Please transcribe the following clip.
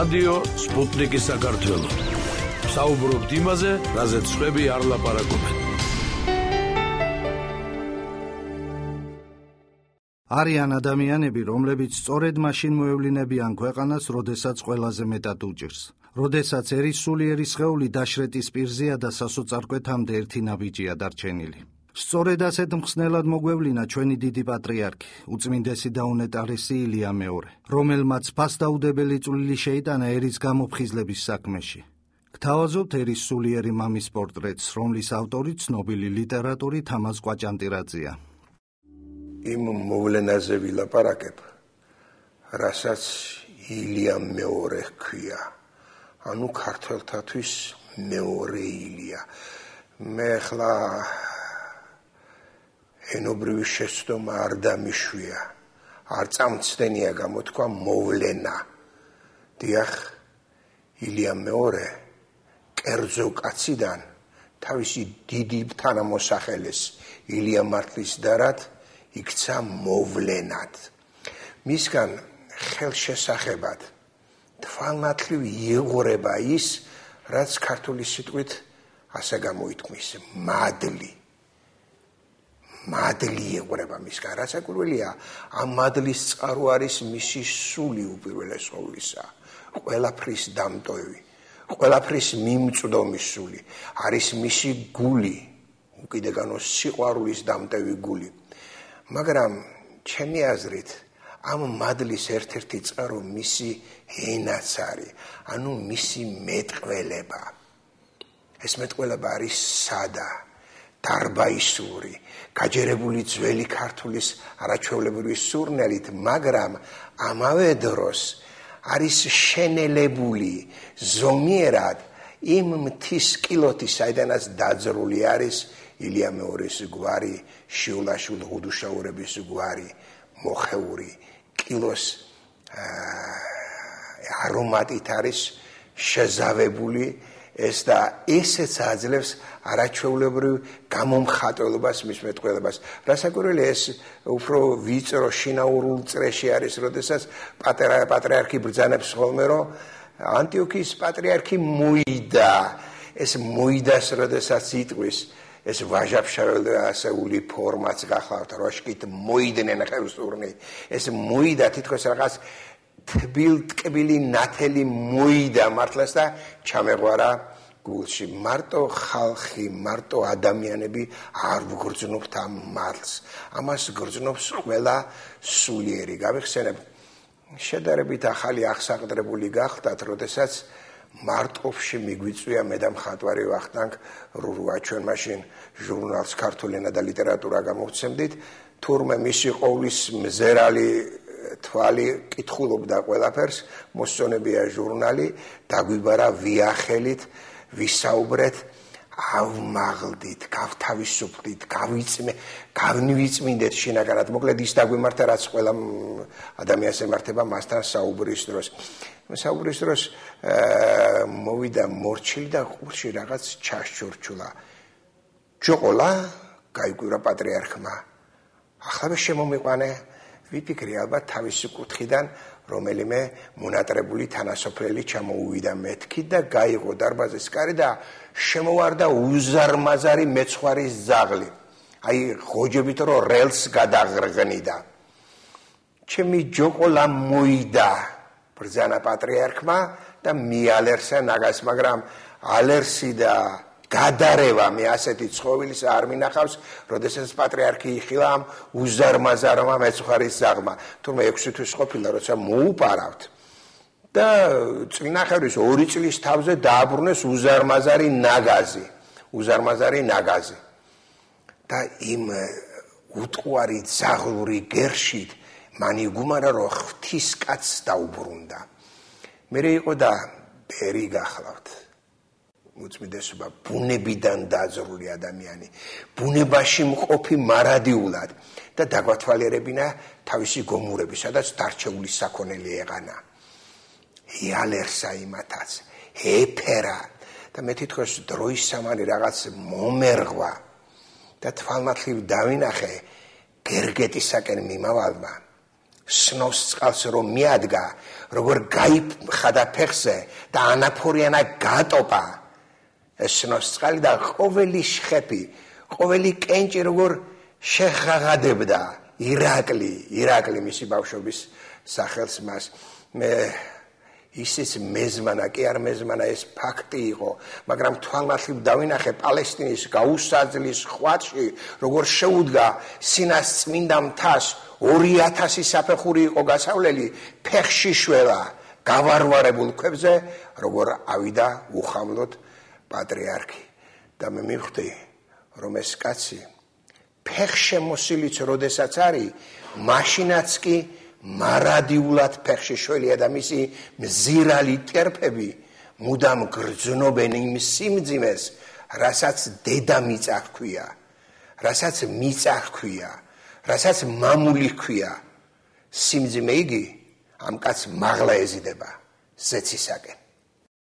რადიო სპუტნიკი საქართველო. საუბრობთ იმაზე, რაზეც სხვები არ ლაპარაკობენ. არიან ადამიანები, რომლებიც სწორედ მაშინ მოევლინებიან ქვეყანას, როდესაც ყველაზე მეტად უჭირს. როდესაც ერის სულიერი სხეული დაშრეტის პირზეა და სასოწარკვეთამდე ერთი ნაბიჯია დარჩენილი. სწორედ ასეთ მხსნელად მოგვევლინა ჩვენი დიდი პატრიარქი, უწმინდესი და უნეტარესი ილია მეორე, რომელმაც ფასდაუდებელი წვლილი შეიტანა ერის გამოფხიზლების საქმეში. გთავაზობთ ერის სულიერი მამის პორტრეტს, რომლის ავტორი ცნობილი ლიტერატორი თამაზ კვაჭანტირაძეა. იმ მოვლენაზე ვილაპარაკებ, რასაც ილია მეორე ჰქვია. ანუ ქართველთათვის მეორე ილია. მე ხლა ენობრივი შეცდომა არ დამიშვია, არ წამცდენია გამოთქვა მოვლენა. დიახ, ილია მეორე კერძო კაციდან თავისი დიდი თანამოსახელეს ილია მართლის დარად იქცა მოვლენად. მისგან ხელშესახებად თვალმათლივ იღურება ის, რაც ქართული სიტყვით ასე გამოითქმის, მადლი. მადლი იღურება მისგან, რაც საკურველია, ამ მადლის წყარო არის მისი სული უპირველეს ყოვლისა, ყველაფრის დამტოვი, ყველაფრის მიმწვდომი სული, არის მისი გული, უკიდეგანო სიყვარულის დამტევი გული. მაგრამ ჩემი აზრით, ამ მადლის ერთ-ერთი წყარო მისი ენაც არის, ანუ მისი მეტყველება. ეს მეტყველება არის სადა, დარბაისური, გაჯერებული ძველი ქართულის არაჩვეულებრივი სურნელით, მაგრამ ამავე დროს არის შენელებული ზომიერად იმ მთის კილოთი, საიდანაც დაძრული არის ილია მეორის გვარი, შიულაშვილ ღუდუშაურების გვარი, მოხეული კილოს არომატით არის შეზავებული ეს და ესეც აძლევს არაჩვეულებრივ გამომხატველობას მის მეტყველებას. რასაკურველია, ეს უფრო ვიწრო შინაურულ წრეში არის, როდესაც პატრიარქი ბრძანებს ხოლმე, რომ ანტიოქიის პატრიარქი მოიდა. ეს მოიდას როდესაც იტყვის, ეს ვაჟაფშაველი ფორმაც გახლავთ, როშკით მოიდნენ ხელსურნი. ეს მოიდა თითქოს რაღაც თბილ-ტკბილი ნათელი მოიდა მართლაც და ჩამეღვარა გულში. მარტო ხალხი, მარტო ადამიანები არ ვგრძნობთ ამ მართლს. ამას გრძნობს ყველა სულიერი. გავიხსენებ, შედარებით ახალი აღსაყდრებული გახდათ, როდესაც მარტყოფში მიგვიწვია მე და მხატვარი ვახტანგ რურვა, ჩვენ მაშინ ჟურნალს ქართული ენა და ლიტერატურა გამოვცემდით, თურმე მისი ყოვლის მზერალი თვალი კითხულობდა ყველაფერს, მოსწონებია ჟურნალი, დაგვიბარა ვიახელით, ვისაუბრეთ, ავმაღლდით, გავთავისუფლდით, განვიწმინდეთ შინაგანად. მოკლედ ის დაგვიმართა, რაც ყველა ადამიანს ემართება მასთან საუბრის დროს. საუბრის დროს მოვიდა მორჩილი და ყურში რაღაც ჩასჩურჩულა. ჯოყოლა, გაიკვირა პატრიარქმა. ახლა შემომიყვანე, ვიფიქრე, ალბათ თავისი კუთხიდან რომელიმე მონატრებული თანასოფლელი ჩამოუვიდა მეთქი და გაიღო დარბაზის კარი და შემოვარდა უზარმაზარი მეცხვარის ძაღლი. აი ღოჯებით რომ რელს გადაღრღნიდა. ჩემი ჯოყოლა მოიდა, ბრძანა პატრიარქმა და მიალერსა ნაგას, მაგრამ ალერსი და გადარევა მე ასეთი ცხოვილის არ მინახავს, როდესაც პატრიარქი იხილა ამ უზარმაზარმა მეცხვარის ძაღლმა. თურმე 6 თვის ყოფილა, როცა მოუპარავთ და წინახევრის 2 წლის თავზე დააბრუნეს უზარმაზარი ნაგაზი. და იმ უტყუარი ძაღლური გერშით მან იგუმარა, რომ ღვთისკაცს დაუბრუნდა. მერე იყო და ბერი გახლავთ. უწმიდესობა ბუნებიდან დაძრული ადამიანი, ბუნებაში მყოფი მარადიულად და დაგვათვალიერებინა თავისი გომურები, სადაც დარჩეული საქონელი ეყანა. იალერსა იმათაც, ეფერა და მე თითქოს დროის სამანი რაღაც მომერღვა და თვალმათლივ დავინახე გერგეტისაკენ მიმავალმა სნოს წყალს რომ მიადგა, როგორ გაიფხადა ფეხზე და ანაფორიანა გატოპა ეს სნოს წყალი და ყოველი შხეპი, ყოველი კენჭი როგორ შეხაღადებდა ირაკლი მისი ბავშვობის სახელს მას. მე ისიც მეზმანა, კი არ მეზმანა, ეს ფაქტი იყო, მაგრამ თვალნახივ დავინახე პალესტინის გაუსაძლის ხვატში, როგორ შეუდგა სინას წმინდა მთას 2000 საფეხური იყო გასავლელი, ფეხში შველა გავარვარებულ ქვებზე, როგორ ავიდა უხამლოდ პატრიარქი. და მე მივხვდი, რომ ეს კაცი ფეხშემოსილიც როდესაც არის, მაშინაც კი მარადიულად ფეხში შველია და მისი მზირალი ტერფები მუდამ გრძნობენ იმ სიმძიმეს, რასაც დედამიწა ჰქვია, რასაც მიწა ჰქვია, რასაც მამული ჰქვია. სიმძიმე იგი ამ კაცს მაღლა ეზიდება ზეცისაკენ.